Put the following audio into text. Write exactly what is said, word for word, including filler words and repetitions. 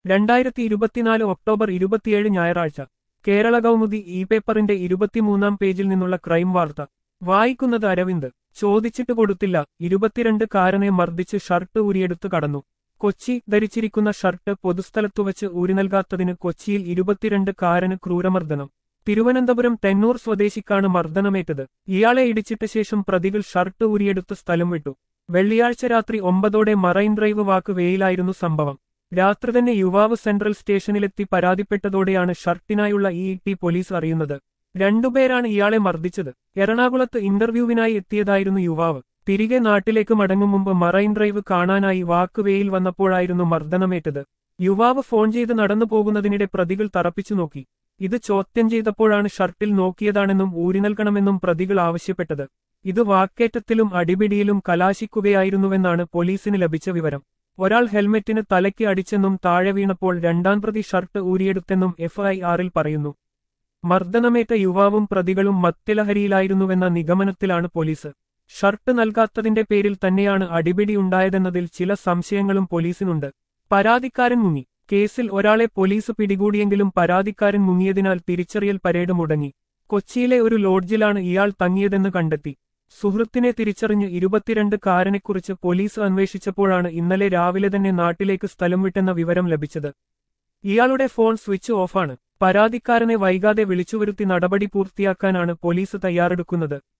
രണ്ടായിരത്തി ഇരുപത്തിനാല് ഒക്ടോബർ ഇരുപത്തിയേഴ് ഞായറാഴ്ച കേരള കൗമുദി ഇ പേപ്പറിന്റെ ഇരുപത്തിമൂന്നാം പേജിൽ നിന്നുള്ള ക്രൈം വാർത്ത വായിക്കുന്നത് അരവിന്ദ്. ചോദിച്ചിട്ട് കൊടുത്തില്ല, ഇരുപത്തിരണ്ട് കാരനെ മർദ്ദിച്ച് ഷർട്ട് ഊരിയെടുത്ത് കടന്നു. കൊച്ചി ധരിച്ചിരിക്കുന്ന ഷർട്ട് പൊതുസ്ഥലത്തുവച്ച് ഊരി നൽകാത്തതിന് കൊച്ചിയിൽ ഇരുപത്തിരണ്ട് കാരന് ക്രൂരമർദ്ദനം. തിരുവനന്തപുരം തെന്നൂർ സ്വദേശിക്കാണ് മർദ്ദനമേറ്റത്. ഇയാളെ ഇടിച്ചിട്ട ശേഷം പ്രതികൾ ഷർട്ട് ഊരിയെടുത്ത് സ്ഥലം വിട്ടു. വെള്ളിയാഴ്ച രാത്രി ഒമ്പതോടെ മറൈൻ ഡ്രൈവ് വാക്ക് വേയിലായിരുന്നു സംഭവം. രാത്രി തന്നെ യുവാവ് സെൻട്രൽ സ്റ്റേഷനിലെത്തി പരാതിപ്പെട്ടതോടെയാണ് ഷർട്ടിനായുള്ള ഇ ടി പോലീസ് അറിയുന്നത്. രണ്ടുപേരാണ് ഇയാളെ മർദ്ദിച്ചത്. എറണാകുളത്ത് ഇന്റർവ്യൂവിനായി എത്തിയതായിരുന്നു യുവാവ്. തിരികെ നാട്ടിലേക്ക് മടങ്ങും മുമ്പ് മറൈൻ ഡ്രൈവ് കാണാനായി വാക്കുവേയിൽ വന്നപ്പോഴായിരുന്നു മർദ്ദനമേറ്റത്. യുവാവ് ഫോൺ ചെയ്ത് നടന്നു പോകുന്നതിനിടെ പ്രതികൾ തറപ്പിച്ചു നോക്കി. ഇത് ചോദ്യം ചെയ്തപ്പോഴാണ് ഷർട്ടിൽ നോക്കിയതാണെന്നും ഊരി നൽകണമെന്നും പ്രതികൾ ആവശ്യപ്പെട്ടത്. ഇത് വാക്കേറ്റത്തിലും അടിപിടിയിലും കലാശിക്കുകയായിരുന്നുവെന്നാണ് പോലീസിന് ലഭിച്ച വിവരം. ഒരാൾ ഹെൽമെറ്റിന് തലയ്ക്ക് അടിച്ചെന്നും താഴെ വീണപ്പോൾ രണ്ടാം പ്രതി ഷർട്ട് ഊരിയെടുത്തെന്നും എഫ് ഐ ആറിൽ പറയുന്നു. മർദ്ദനമേറ്റ യുവാവും പ്രതികളും മദ്യലഹരിയിലായിരുന്നുവെന്ന നിഗമനത്തിലാണ് പോലീസ്. ഷർട്ട് നൽകാത്തതിന്റെ പേരിൽ തന്നെയാണ് അടിപിടി ഉണ്ടായതെന്നതിൽ ചില സംശയങ്ങളും പോലീസിനുണ്ട്. പരാതിക്കാരൻ മുങ്ങി. കേസിൽ ഒരാളെ പോലീസ് പിടികൂടിയെങ്കിലും പരാതിക്കാരൻ മുങ്ങിയതിനാൽ തിരിച്ചറിയൽ പരേഡ് മുടങ്ങി. കൊച്ചിയിലെ ഒരു ലോഡ്ജിലാണ് ഇയാൾ തങ്ങിയതെന്ന് കണ്ടെത്തി. സുഹൃത്തിനെ തിരിച്ചറിഞ്ഞ് ഇരുപത്തിരണ്ട് കാരനെക്കുറിച്ച് പോലീസ് അന്വേഷിച്ചപ്പോഴാണ് ഇന്നലെ രാവിലെ തന്നെ നാട്ടിലേക്ക് സ്ഥലം വിട്ടെന്ന വിവരം ലഭിച്ചത്. ഇയാളുടെ ഫോൺ സ്വിച്ച് ഓഫാണ്. പരാതിക്കാരനെ വൈകാതെ വിളിച്ചുവരുത്തി നടപടി പൂർത്തിയാക്കാനാണ് പോലീസ് തയ്യാറെടുക്കുന്നത്.